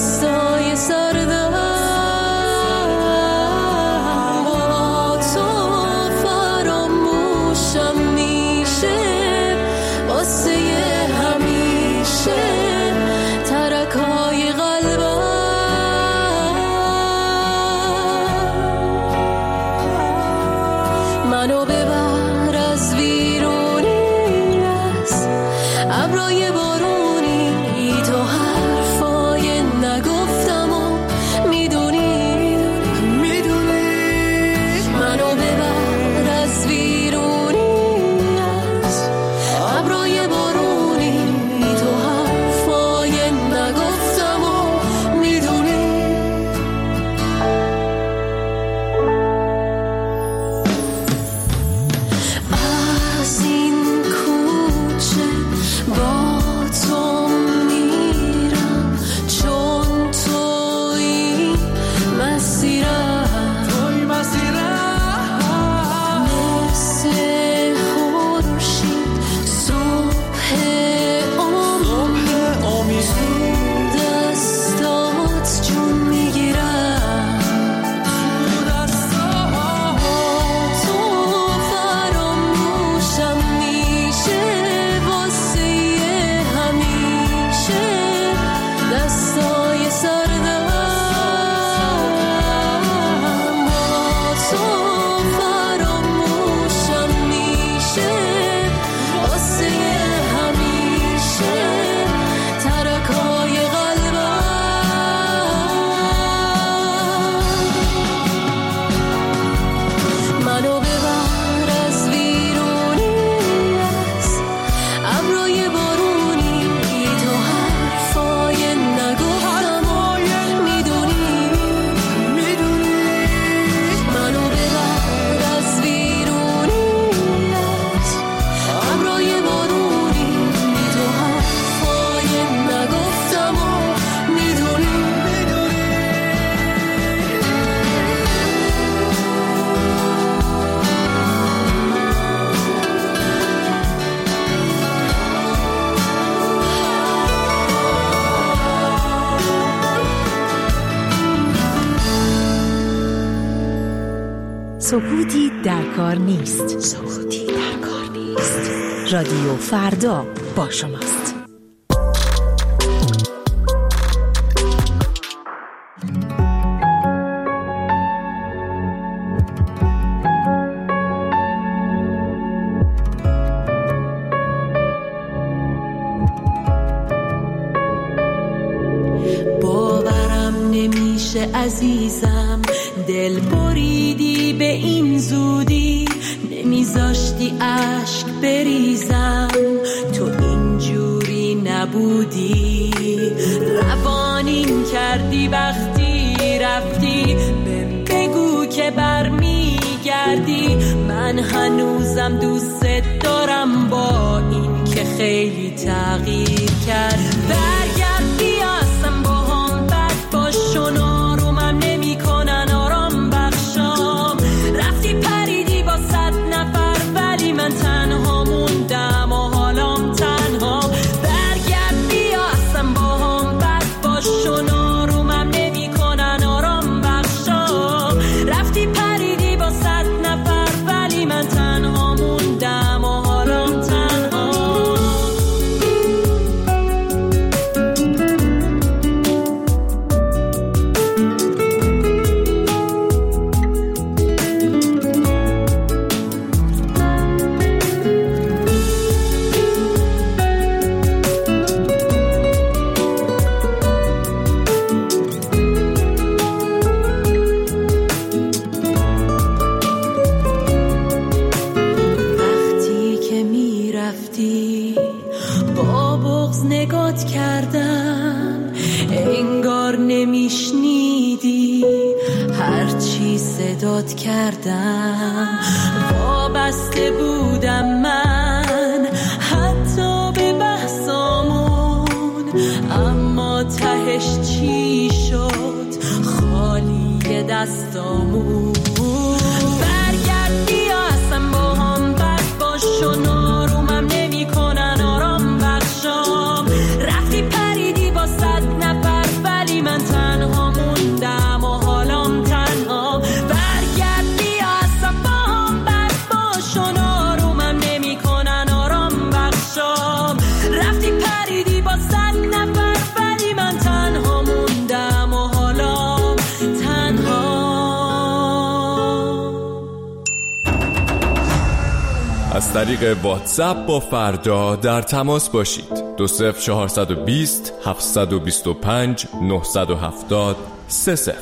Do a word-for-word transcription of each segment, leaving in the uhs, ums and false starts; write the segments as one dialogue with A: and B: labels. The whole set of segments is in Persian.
A: دستای سردم با تو فراموشم میشه واسه همیشه ترکای قلبم منو ببر از ویرونی از ابرای بارونی تو حرفای نگفتم و میدونی میدونی منو ببر از ویرونی از ابرای بارونی تو حرفای نگفتم و میدونی از این کوچه با تو میرم چون توی مسیرم توی مسیرم مثل خورشید صبح امید تو دستات جون میگیرم تو دستات تو فراموشم میشه واسه همیشه دستای سردم با تو فراموشم میشه واسه همیشه ترکای قلبم منو ببر از ویرونی از ابرای بارونی تو حرفای نگفتم و میدونی میدونی منو ببر از ویرونی از ابرای بارونی تو حرفای نگفتم و میدونی
B: سکوتی در کار نیست. سکوتی در کار نیست. رادیو فردا با شماست.
A: باورم نمیشه عزیزم دل بریدی به این زودی نمیذاشتی اشک بریزم تو اینجوری نبودی روانین کردی وقتی رفتی بهم بگو که برمیگردی من هنوزم دوست دارم با این که خیلی تغییر کرد برگرد بیاسم با هم بد باش و نارومم نمی کنن آرام بخشام رفتی پریدی با صد نفر ولی من تنها موندم و حالام تنها برگرد بیاسم با هم بد باش و نارومم نمی کنن آرام بخشام رفتی پریدی با صد نفر ولی من تنها موندم و حالام تنها کردم انگار نمیشنیدی هرچی صدات کردم وابسته بودم من حتی به بحثامون اما تهش چی شد خالی دستامون برگرد بیا اصلا با هم بد باش و نارومم نمی کنن آرام بخشام رفتی پریدی با صد نفر ولی من
C: از طریق واتساپ با فردا در تماس باشید. دو صفر چهارصد و بیست هفتصد و بیست و پنج نهصد و هفتاد سه صفر.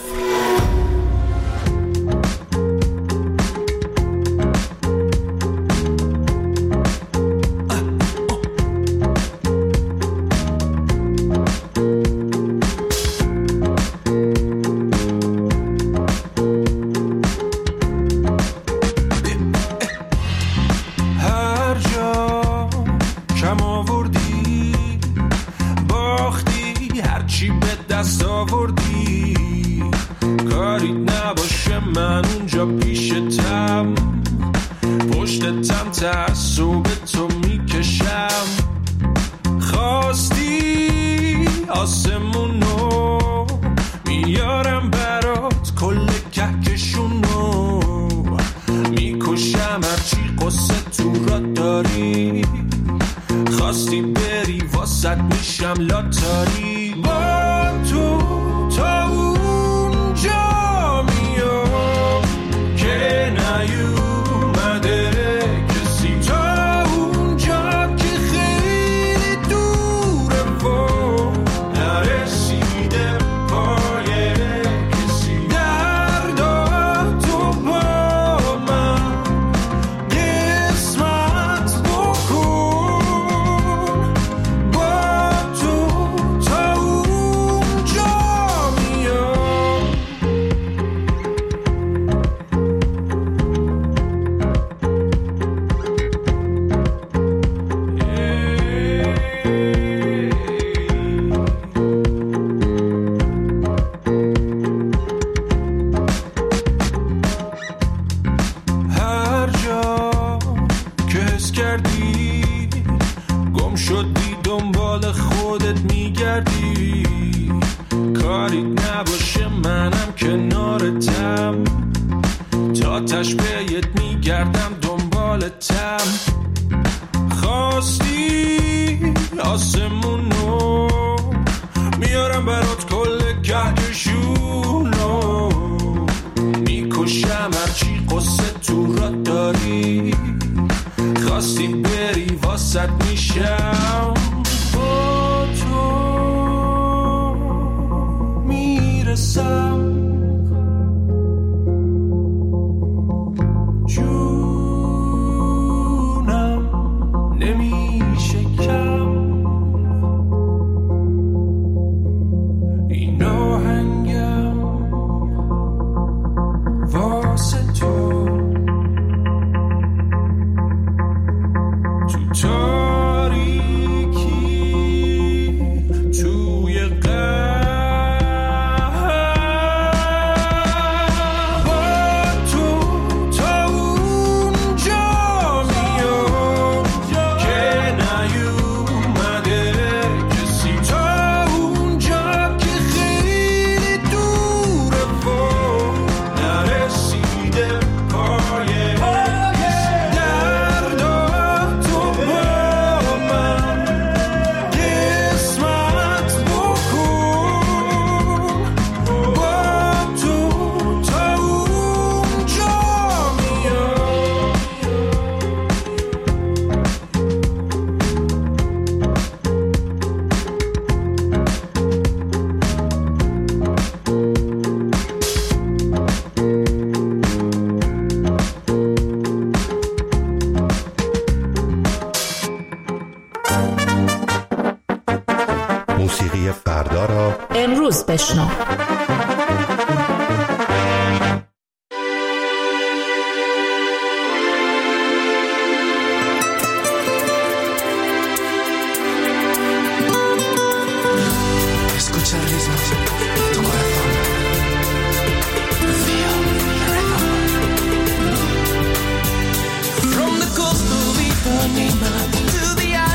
D: موسیقی فردا را
B: امروز بشنو.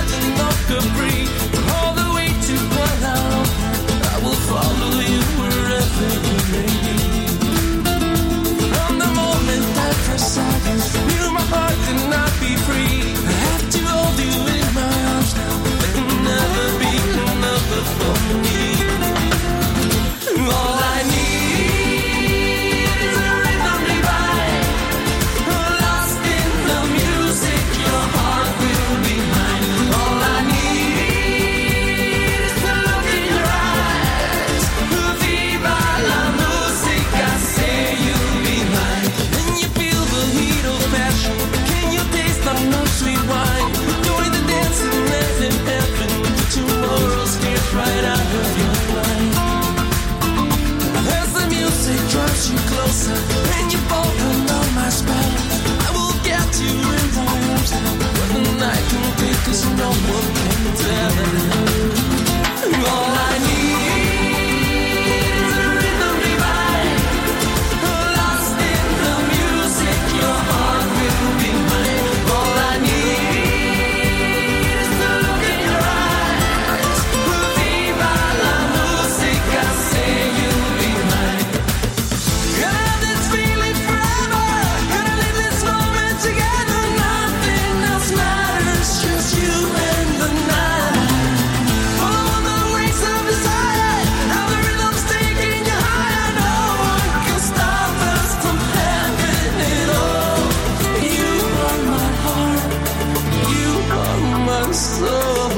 A: Follow you wherever
D: touch you closer, and you fall under my spell. I will get you in my arms, but the night can be, 'cause no one can tell. All I need is a rhythm divine, lost in the music, your heart will be mine. All I need is to look in your eyes, viva la musica, say you'll be mine. Gonna have this feeling forever, gonna live this moment together, nothing else matters, just you and the night. Follow the waves of desire, now the rhythm's taking you higher, no one can stop us from having it all. You are my heart, you are my soul.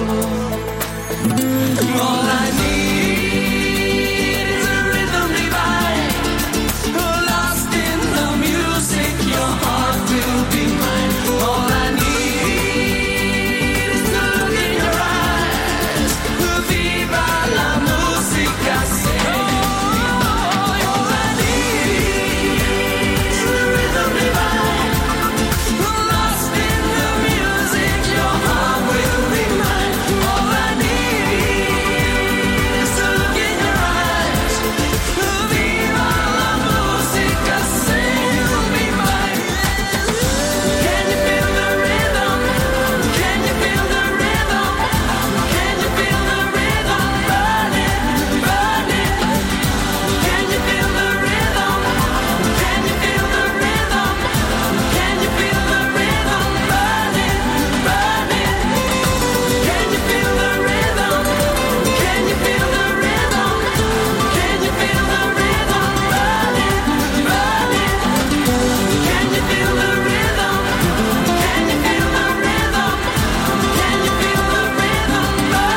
D: All I need is a rhythm divine, lost in the music, your heart will be mine. All I need is to look in your eyes, viva la musica, say you'll be mine. All I need is a rhythm divine, lost in the music, your heart will be mine. All I need is to look in your eyes, viva la musica, say you'll be mine. Can you feel the rhythm? Can you feel the rhythm? Can you feel the rhythm burning, burning? Can you feel the rhythm? Can you feel the rhythm? Can you feel the rhythm burning, burning? Can you feel the rhythm? Can you feel the rhythm? Can you feel the rhythm burning, burning? Can you feel the rhythm? Can you feel the rhythm? Can you feel the rhythm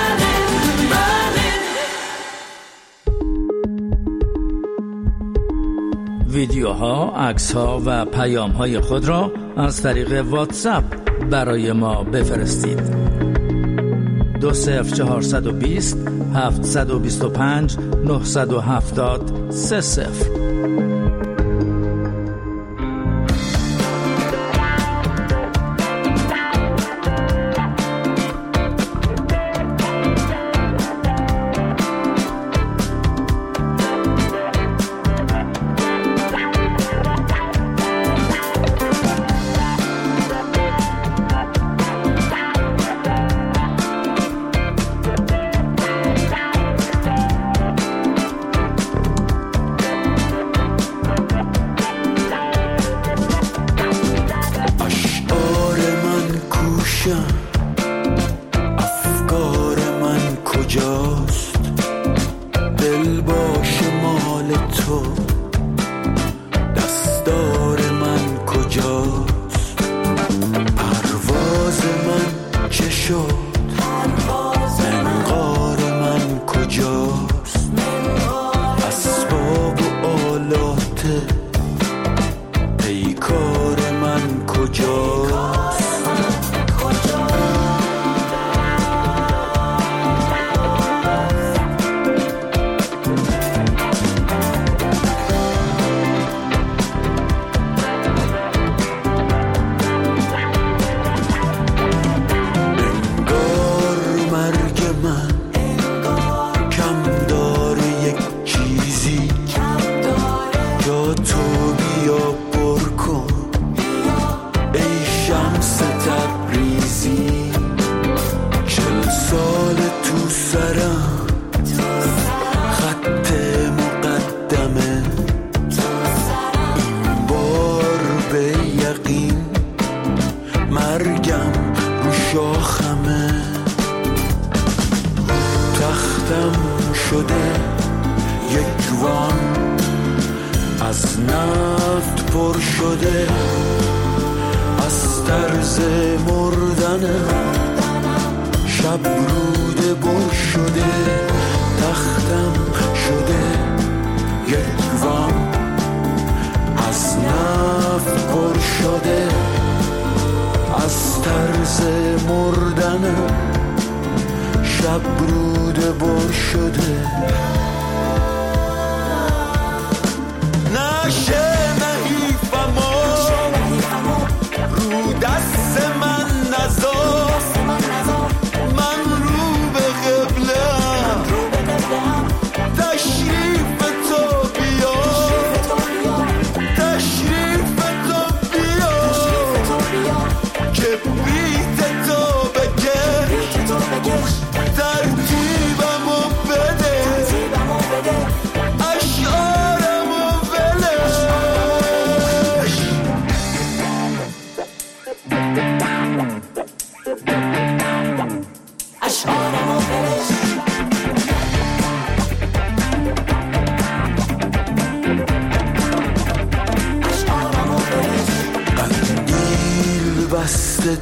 D: burning, burning?
E: ویدیوها، عکس‌ها و پیام‌های خود را از طریق واتساپ برای ما بفرستید. دو صفر چهارصد و بیست هفتصد و بیست و پنج نهصد و هفتاد سه صفر.
D: اشعار من کوشم، افکار من کجاست؟ دل باش مال تو، دستار من کجاست؟ پرواز من چه شد؟ منقار من کجاست؟ اسباب و آلات پیکار من کجاست؟ انگار مرگ من کم داره یک چیزی، جا تو بیا پر کن ای شمس تبریزی. چل سال تو سرم خط مقدمه، این بار به یقین مرگم رو شاخمه. تختم شده یک وان، از نفت پر شده، از طرز مردنم شب روده بر شده. تختم شده یک وان، از نفت پر شده، از طرز مردنم شب روده بر شده. نه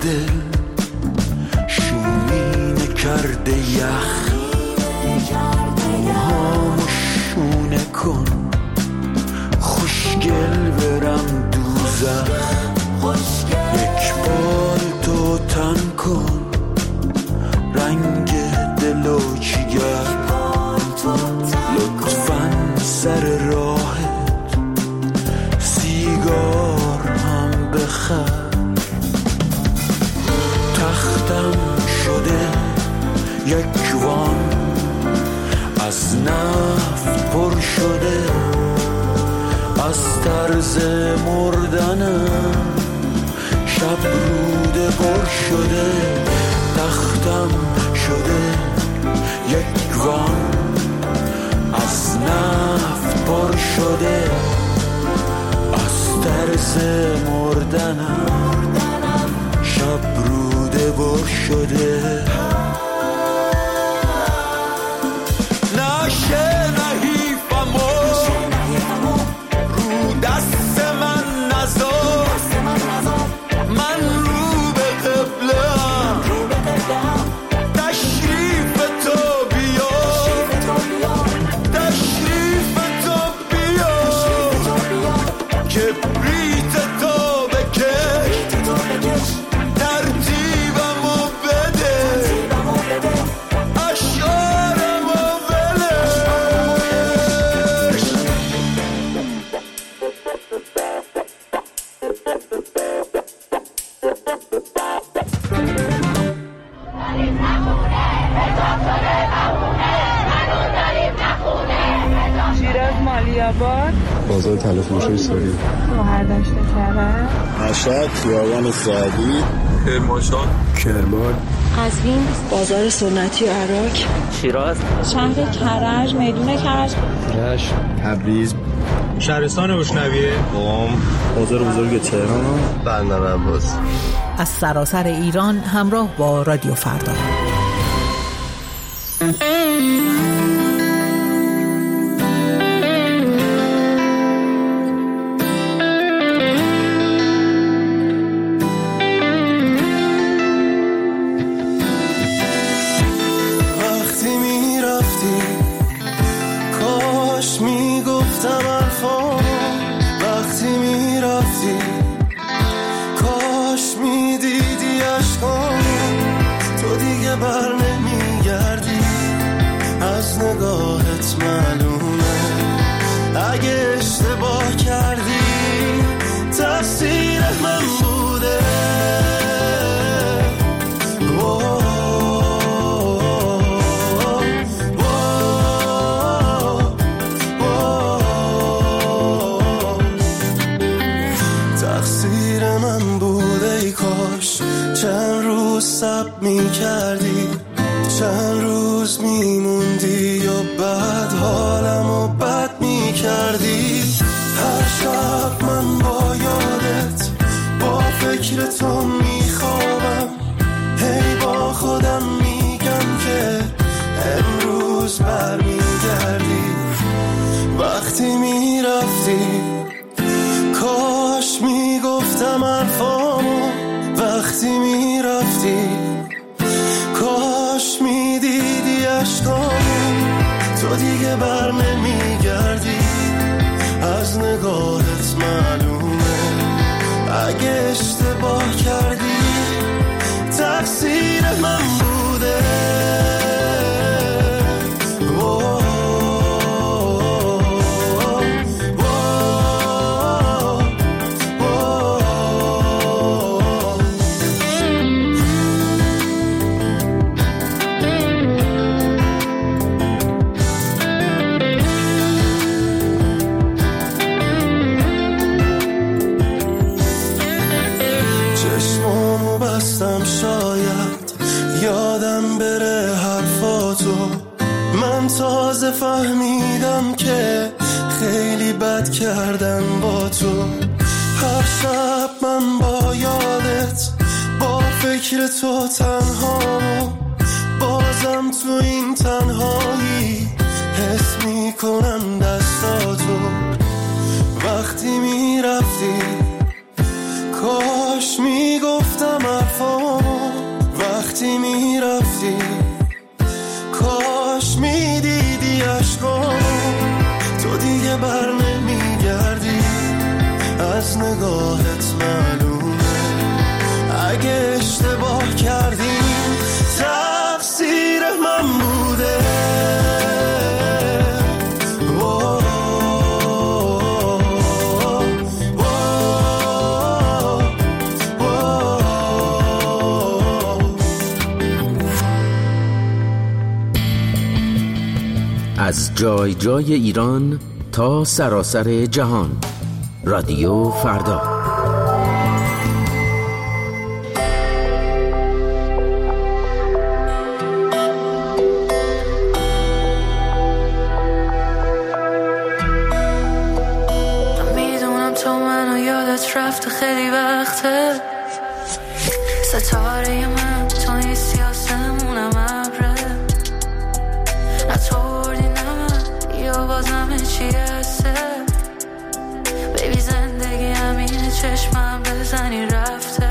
F: دل شومینه کرده یخ موهامو شونه کن خوشگل برم دوزخ یک بال تو تن کن رنگ دلو چیگر لطفاً سر راهت سیگار هم بخر تختم شده یک وان از نفت پر شده از طرز مردنم شب روده پر شده تختم شده یک وان از نفت پر شده از طرز مردنم شب روده پر شده نشه نحیفمو رو دست من نذار من رو به قبله‌ام تشریف تو بیار تشریف تو بیار کبریت تو بکش ترتیبمو بده اشعارمو ولش
G: شیراز مالیاباد
H: بازار تلفروشی سوری
G: شهرداشت کرد
H: مشهد خیابان سعدی
C: کرمانشاه
H: کرمان
B: قزوین
I: بازار سنتی عراق
J: شیراز
G: شهر کرج میدون کرج
H: رشت تبریز
K: شهرستان بشنویه
H: قم بازار بزرگ تهران بندر عباس
B: از سراسر ایران همراه با رادیو فردا.
D: وقتی میرفتی کاش میگفتم حرفام وقتی میرفتی کاش میدیدی عشقام تو دیگه بر نمیگردی از نگاهت معلومه اگه اشتباه کردی تقصیر من بوده تقصیر من بوده ای کاش چند روز صبر می کردی چند روز می موندی و بعد حالمو بد می کردی هر شب من با یادت با فکر تو می خوابم هی با خودم میگم که امروز بر می گردی وقتی می رفتی کاش می گفتم حرفامو وقتی می رفتی کاش می دیدی عشقامو تو دیگه بر نمی گردی از نگاهت معلومه اگه اشتباه کردی تقصیر من بوده چشمامو بستم شاید یادم بره حرفاتو من تازه فهمیدم که خیلی بد کردم با تو هر شب من با یادت با فکر تو تنهامو بازم تو این تنهایی حس میکنم دستاتو وقتی میرفتی کاش میگفتم حرفامو
F: نگاهت معلومه. اگه اشتباه کردیم تقصیر من بوده.
J: از جای جای ایران تا سراسر جهان، رادیو فردا.
A: میدونم تو منو یادت رفته خیلی وقته، ستاره من تو این سیاسمونم ابره، نطوردی نه من یا باز همه چی هسته. بیبی زندگی همینه، چشمم بزنی رفته،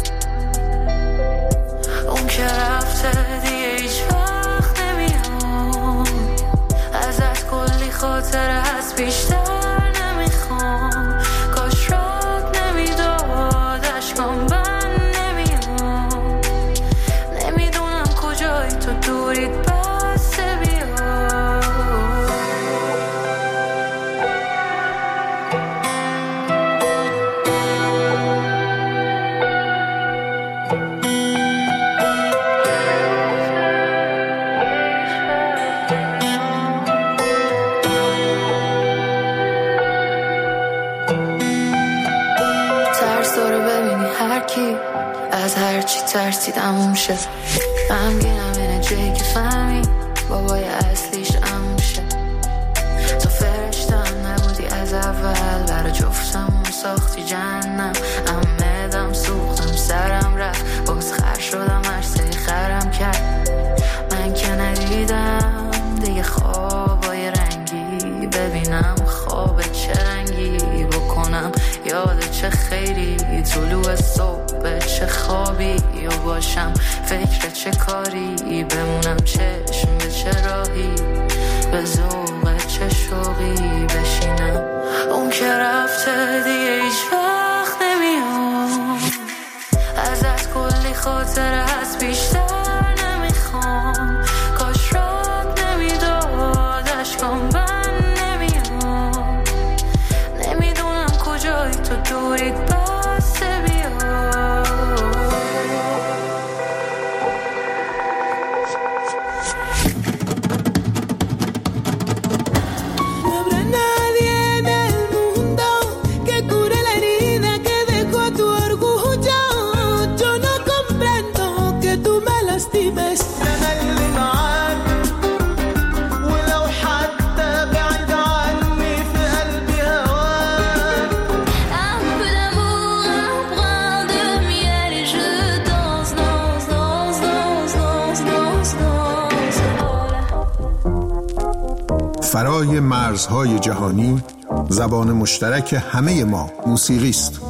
A: اون که رفته دیگه هیچ وقت نمیام. ازت کلی خاطره هست بیشتر نمیخوام، کاش رات نمیداد اشکام بند نمیام. نمیدونم کجایی تو دورید بسته بیا. از هر چی ترسی تموم شه، غمگینم اینه جایی که فهمی بابای اصلیش عموم شه. تو فرشتم نبودی از اول، برا جفتمون ساختی جهنم. امدم سوختم سرم رفت، باز خر شدم عرصه خرم کرد. من که ندیدم دیگه خوابای رنگی، ببینم خواب چه رنگی بکنم، یاد چه خیری طلوع صبح چه خوابی یا باشم، فکر چه کاری بمونم، چشم به چه راهی، به ذوق چه شوقی بشینم. اون که رفته دیگه هیچ وقت نمیام. ازت کلی خاطره هست بیشتر نمیخوام، کاش رات نمیداد اشکام بند نمیام. نمیدونم کجایی تو دورید بسته بیا.
L: فرای مرزهای جهانی، زبان مشترک همه ما موسیقی است.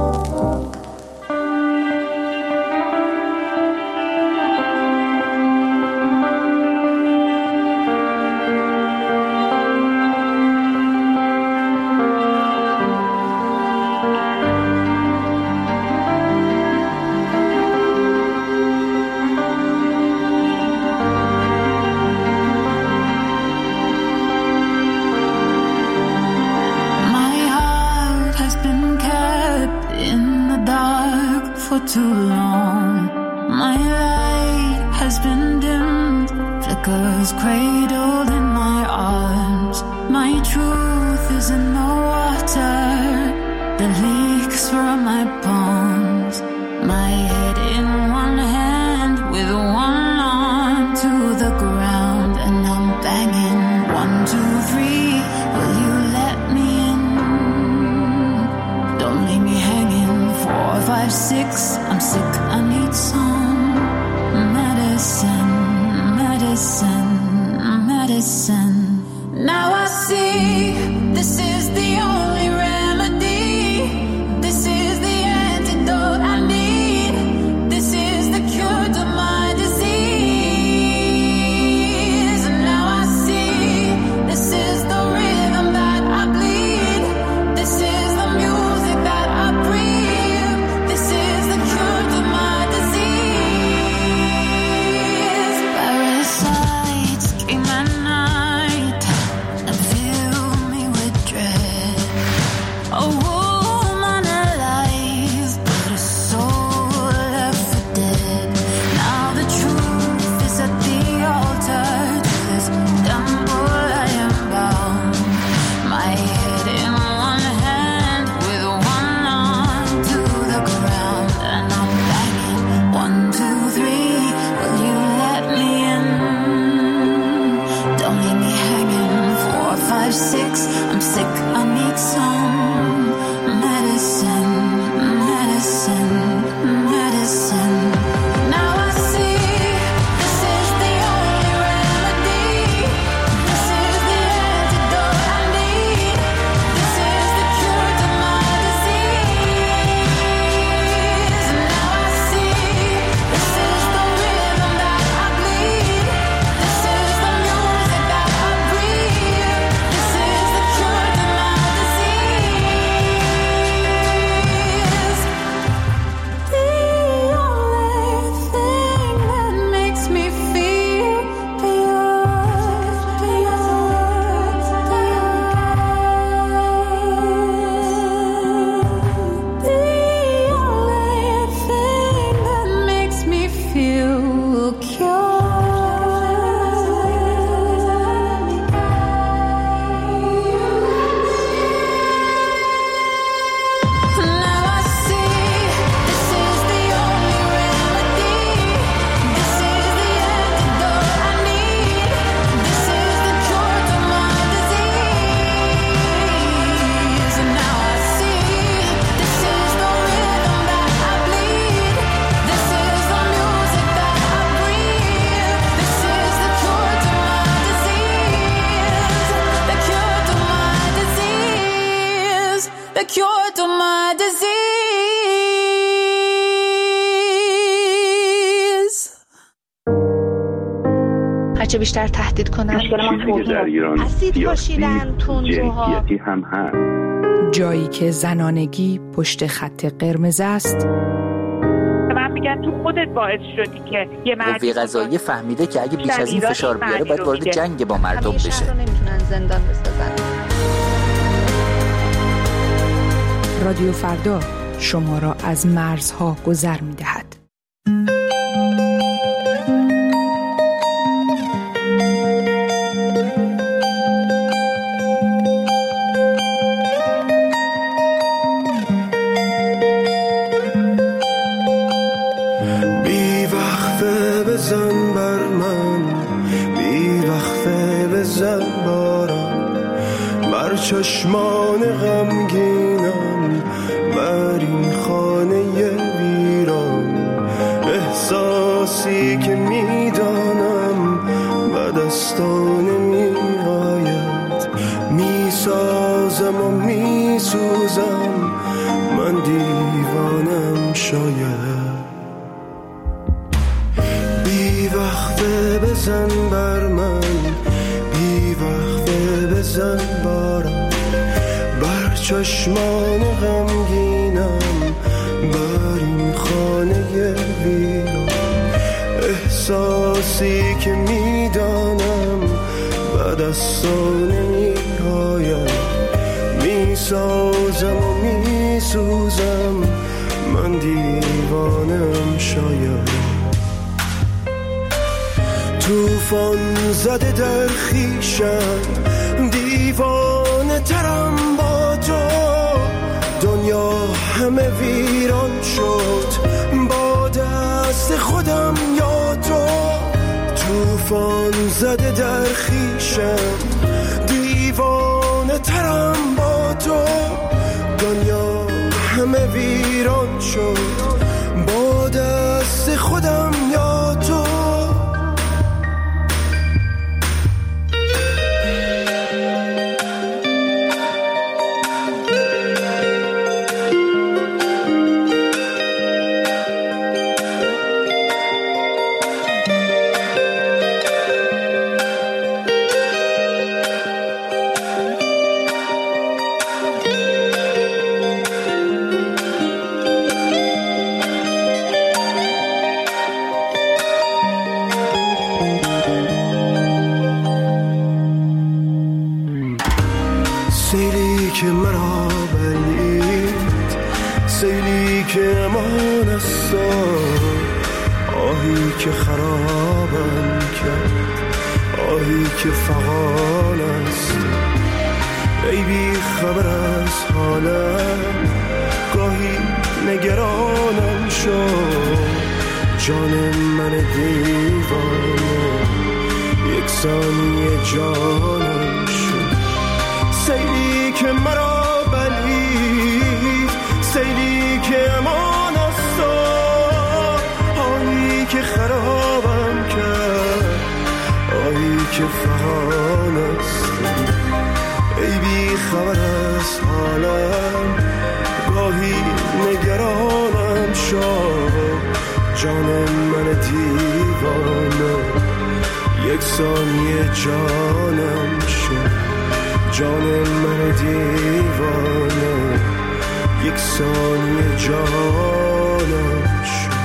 A: Too long, my light has been dimmed, flickers cradled in my arms. My truth is in the water that leaks from my palms. My head in one hand with one arm to the ground, and I'm banging one, two, three. Will you let me in? Don't leave me hanging. Four, five, six. I'm sick, I need some medicine, medicine, medicine. Now I see this is the only remedy. This is the I'm sick, I need some medicine, medicine, medicine. Now I see this is the only remedy. This is the antidote I need. This is the cure to my disease. Now I see this is the rhythm that I bleed. This is the music that I breathe. This is the cure to my disease. The only thing that makes me feel pure, pure, pure. The only thing that makes me feel Now I see this is the only remedy. This is the antidote I need. This is the cure to my disease. And now I see this is the rhythm that I bleed. This is the music that I breathe. This is the cure to my disease. The cure to my disease. The cure to my disease.
G: هرچه بیشتر تهدید کنن
M: چیزی که در ایران
G: اسید پاشیدن تندروها
M: جنسیتی هم هست.
N: جایی که زنانگی پشت خط قرمز است،
O: من میگن تو خودت باعث شدی که یه مرد
P: قوه قضاییه فهمیده که اگه بیش از این فشار بیاره باید وارد جنگ با مردم بشه.
G: رو نمیتونن زندان بسازن.
N: رادیو فردا شما را از مرزها گذر می دهد.
F: بی وقفه بزن بر من، بی وقفه بزن بارم، بر چشمان غمگینم، بر این خانه ویران. احساسی که میدانم به دستان میآید، میسازم و میسوزم، من دیوانم شاید. بی وقفه بزن بر من، بی وقفه بزن بارم، بر چشمان غمگینم، بر این خانه ویران. احساسی که میدانم به دستان نمیآید، میسازم و میسوزم، من دیوانم شاید. توفان زده در خیشم، دیوانه ترم با تو، دنیا همه ویران شد با دست خودم یا تو. توفان زده در خیشم، دیوانه ترم با تو، دنیا همه ویران شد با دست خودم یا تو. سیلی که مرا بلید، سیلی که امان است، آهی که خرابم کرد، آهی که فغان است. ای بی خبر از حالم، گاهی نگرانم شد، جان من دیوانه یک ثانیه جانم شد. سیلی که مرا بلید، سیلی که امان است، آهی که خرابم کرد، آهی که فغان است. ای بی خبر از حالم، گاهی نگرانم شد، جان من دیوانه یک ثانیه جانم شد، جان من دیوانه یک ثانیه جانم شد.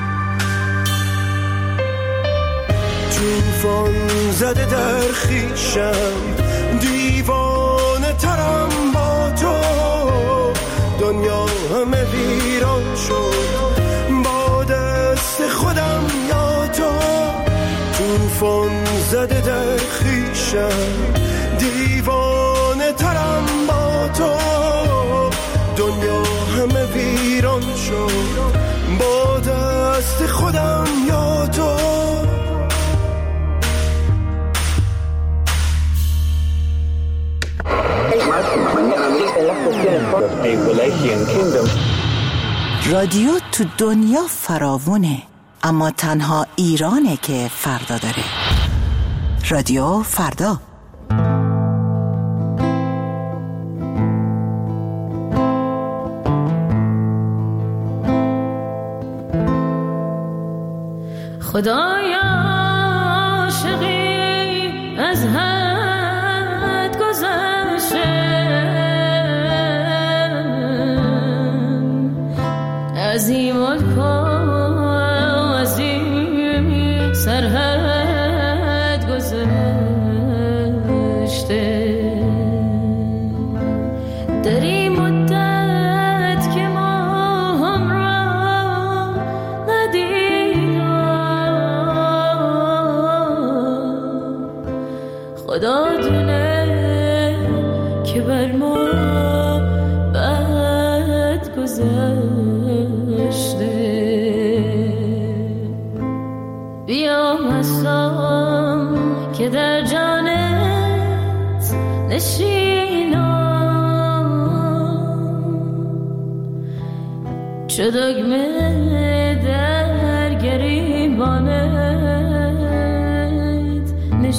F: طوفان زده در خویشم، دیوانه ترم با تو، دنیا همه ویران شد با دست خودم یا تو. طوفان زده در خویشم، دیوانه ترم با تو، دنیا همه ویران شد با دست خودم یا تو.
Q: رادیو تو دنیا فراوونه، اما تنها ایرانه که فردا داره. رادیو فردا.
A: خدایا عاشقی از حد گذشته، از این ملک و از این سرحد گذشته. در این مدت که ما هم را ندیدم، خدا دونه که بر ما بد گذشته. بیا مستم که در جانت نشینم، چو دگمه در گریبانت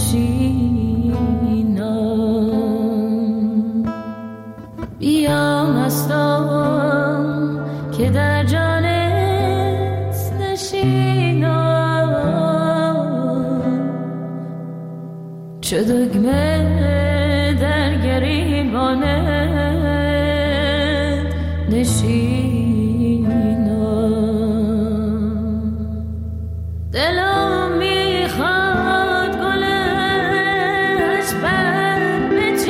A: نشینم. بیا مستم که در جانت نشینم، چو دگمه در گریبانت نشینم. دلم میخواد گلش بر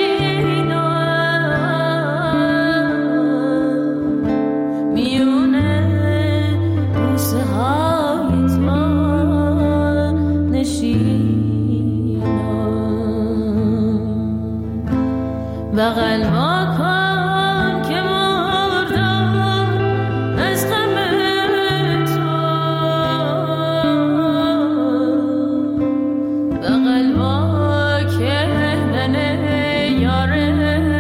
A: بچینم، میونه بوسه های تو نشینم. بغل ما کن که مردم از غم تو، بغل ما کردن یاره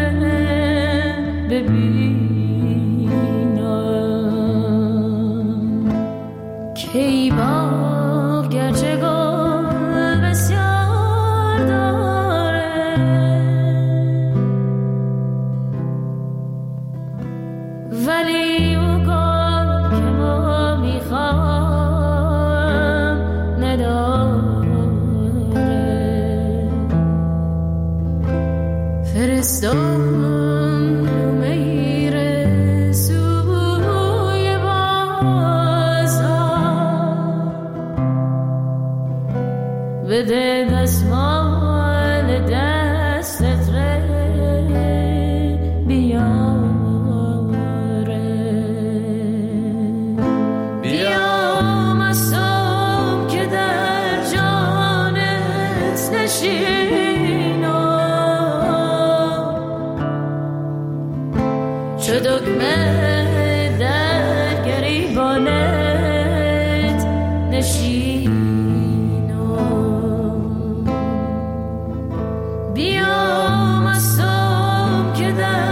A: ببینم. کی باغ گرچه گل بسیار داره، ولی او گل که ما میخوام نداره. فرستم میره سوی بازار، بده دستمال دستت ره بیاره. بیا مستم که در جانت نشینم، چو دگمه در گریبانت نشینم. بیا مستم که در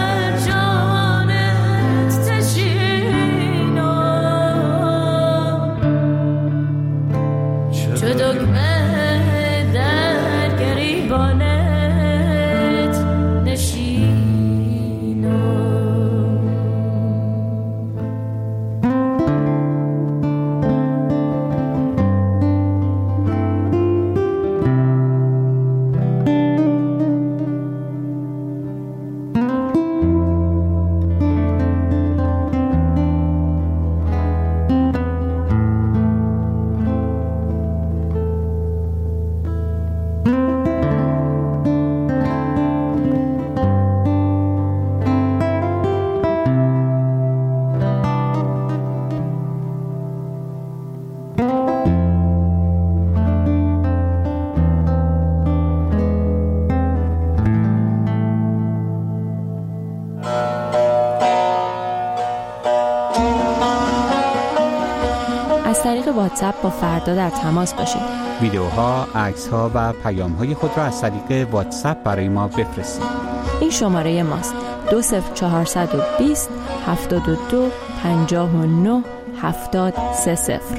R: از طریق واتساپ با فردا در تماس باشید.
S: ویدیوها، عکس‌ها و پیام‌های خود را از طریق واتساپ برای ما بفرستید.
R: این شماره ماست: دو صفر چهارصد و بیست هفتاد و دو پنجاه و نه هفتاد سه صفر.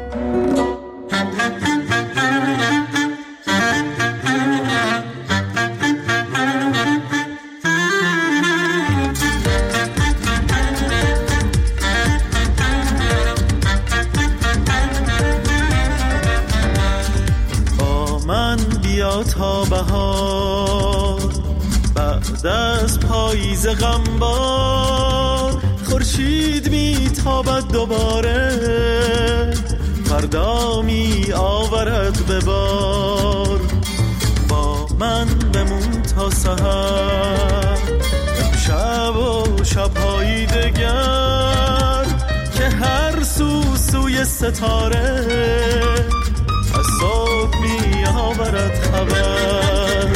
T: تا بهار بعد از پاییز غمبار، خورشید میتابد دوباره، فردا می آورد به بار. با من بمون تا سحر، شب و شب‌های دگر، که هر سو سوی ستاره از صبح می آورد خبر.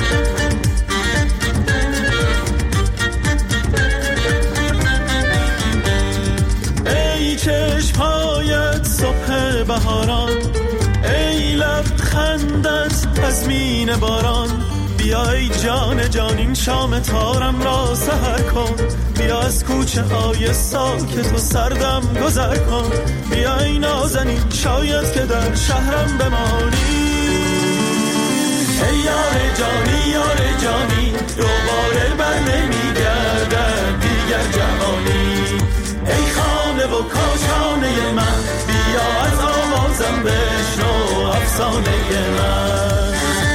T: ای چشم‌هایت صبح بهاران، ای لبخندت تضمین باران، بیای جان جان این شام تارم را سحر کن، بیا از کوچه های ساکت و سردم گذر کن، بیای نازنین شاید که در شهرم بمانی. ای یار جانی یار جانی، دوباره بر نمیگردد دیگر جوانی. ای خانه و کاشانه من، بیا از آوازم بشنو افسانه من.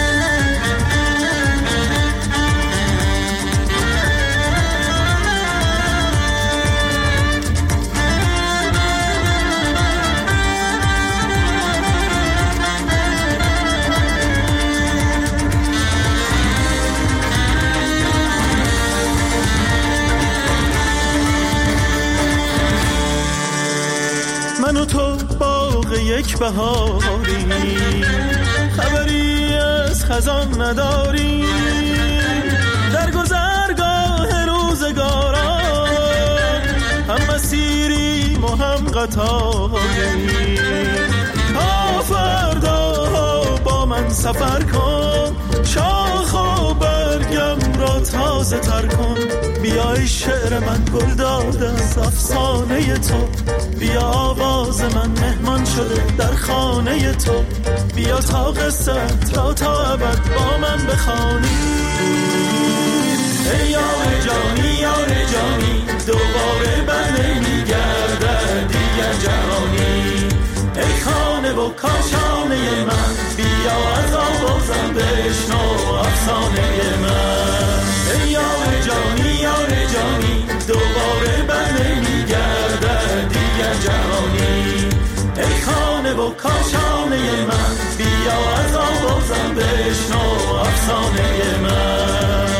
T: من و تو باغ یک بهاری، خبری از خزان نداری، در گذرگاه روزگاران هم مسیریم و هم قطاری. تا فردا با من سفر کن، شاخ و برگم را تازه تر کن، بیای شعر من گل داده از افسانه تو، بیا آواز من مهمان شده در خانه تو، بیا تا قصت را تا ابد با من بخوانی. ای یار جانی یار جانی، دوباره بر نمیگردد دیگر جهانی. ای خانه و کاشانه من، بیا از آوازم بشنو افسانه من. ای یار جانی یار جانی، دوباره بر نمیگردد دیگر جهانی. ای خانه و کاشانه من، بیا از آوازم بشنو افسانه من.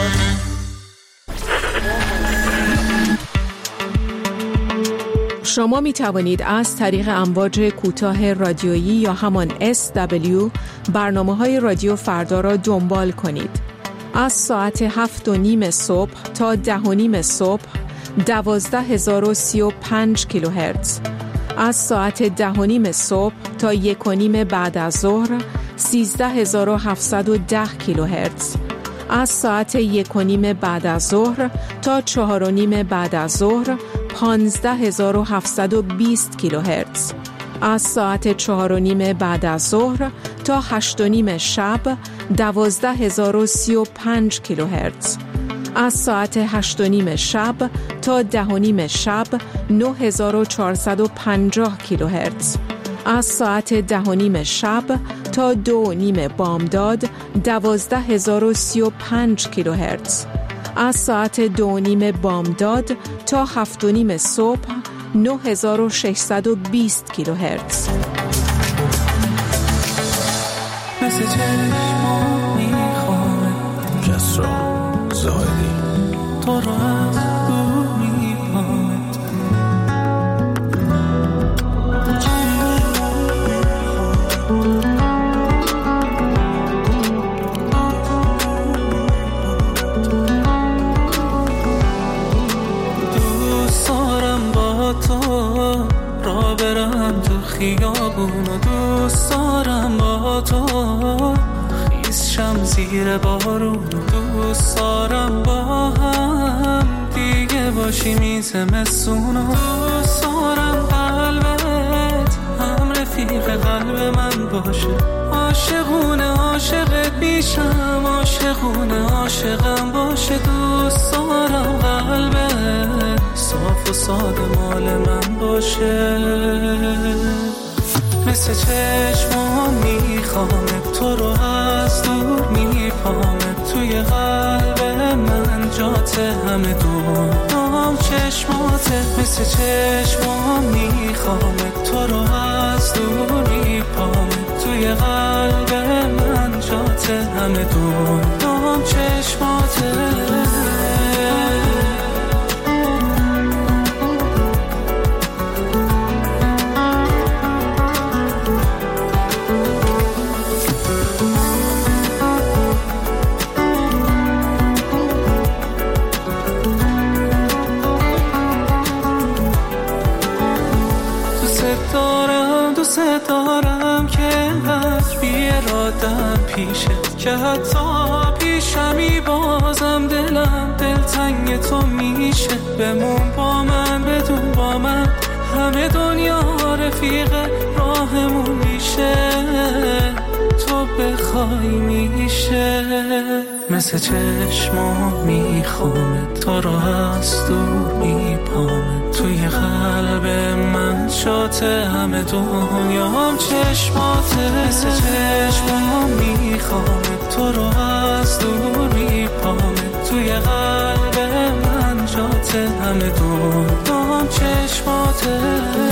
N: شما می توانید از طریق امواج کوتاه رادیویی یا همان اس دبلیو برنامه‌های رادیو فردا را دنبال کنید. از ساعت هفت و نیم صبح تا ده و نیم صبح دوازده هزار و سی و پنج کیلوهرتز، از ساعت ده و نیم صبح تا یک و نیم بعد از ظهر سیزده هزار و هفتصد و ده کیلوهرتز، از ساعت یک و نیم بعد از ظهر تا چهار و نیم بعد از ظهر پانزده هزار و هفتصد و بیست کیلوهرتز، از ساعت چهار و نیم بعد از ظهر تا هشت و نیم شب دوازده هزار و سی و پنج کیلوهرتز، از ساعت هشت و نیم شب تا ده و نیم شب نه هزار و چهارصد و پنجاه کیلوهرتز، از ساعت ده و نیم شب تا دو و نیم بامداد دوازده هزار و سی و پنج کیلوهرتز، از ساعت دو و نیم بامداد تا هفت و نیم صبح نه هزار و ششصد و بیست کیلوهرتز.
D: مثل چشمو میخوام کسرا زایدی تو رو از دور میپامد. دوست دارم با تو را برم تو خیابون و دوست دارم با تو خیزشم زیر بارون و دوست دارم با هم دیگه باشی میزه مسون و دوست دارم قلبت هم رفیق قلب من باشه عاشقونه عاشقت میشم عاشقونه عاشقم باشه دوست دارم قلبت صاف و ساده مال من باشه مثل چشمام میخوامت تو رو از دور میپامت توی قلب من جات همه دونام چشماته مثل چشمام میخوامت تو رو از دور میپامت توی قلب من جات همه دونام چشماته دارم که انقدر بیرادم پیشت که حتی پیشمی بازم دلم دلتنگ تو میشه بمون با من بدون با من همه دنیا رفیق راهمون میشه تو بخوای میشه مثل چشمام میخوامت تو رو از دور میپامت توی قلب من شاته همه دنیام چشماته مثل چشمام میخوامت تو رو از دور میپامت توی قلب من جاته همه دنیام چشماته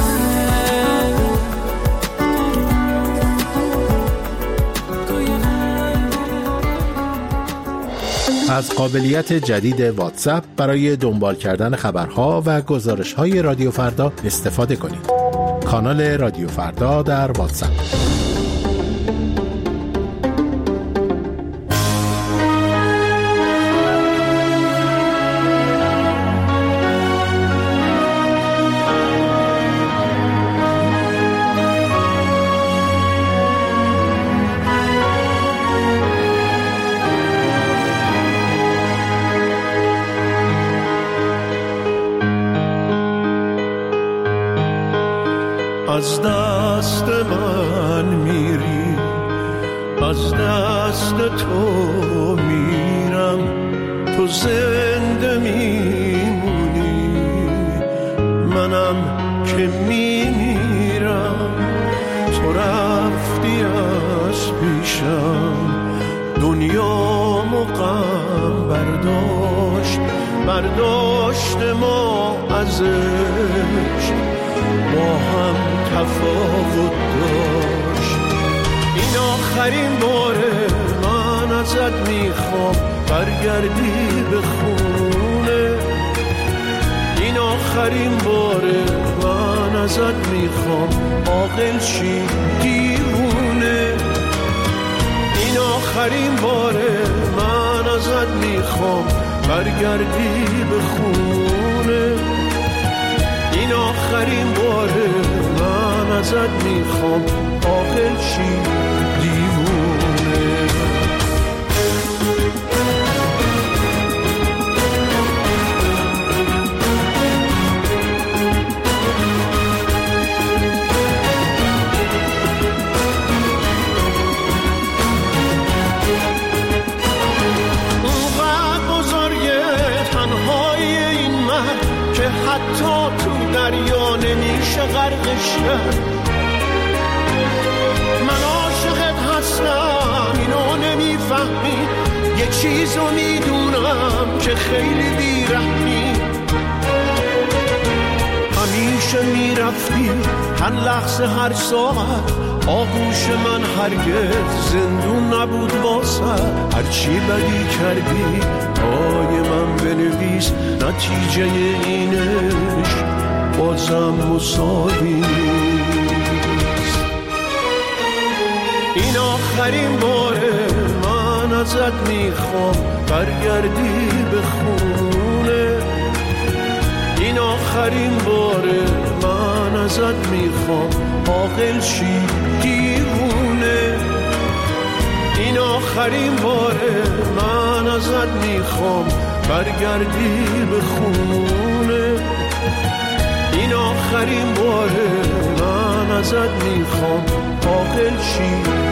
U: از قابلیت جدید واتساپ برای دنبال کردن خبرها و گزارش‌های رادیو فردا استفاده کنید. کانال رادیو فردا در واتساپ.
T: از دست من میری از دست تو میرم تو زنده میمونی منم که میمیرم تو رفتی از پیشم دنیامو غم برداشت برداشت ما ازش با هم تفاوت داشت این آخرین باره من ازت میخوام برگردی به خونه این آخرین باره من ازت میخوام عاقل شی دیوونه این آخرین باره من ازت میخوام برگردی به خونه این آخرین باره من ازت میخوام عاقل شی دیوونه اونقدر بزرگه تنهای این مرد که حتی تو دریا نمیشه غرقش کرد من عاشقت هستم اینو نمیفهمی یه چیزو میدونم که خیلی بیرحمی همیشه میرفتی هر لحظه هر ساعت آغوش من هرگز زندون نبود واسه هرچی بدی کردی پای من بنویس نتیجه اینش بازم مساوی نیست این آخرین باره من ازت میخوام برگردی به خونه این آخرین باره من
F: ازت میخوام عاقل شی دیوونه. این آخرین باره من ازت میخوام برگردی به خونه. این آخرین باره من ازت میخوام عاقل شی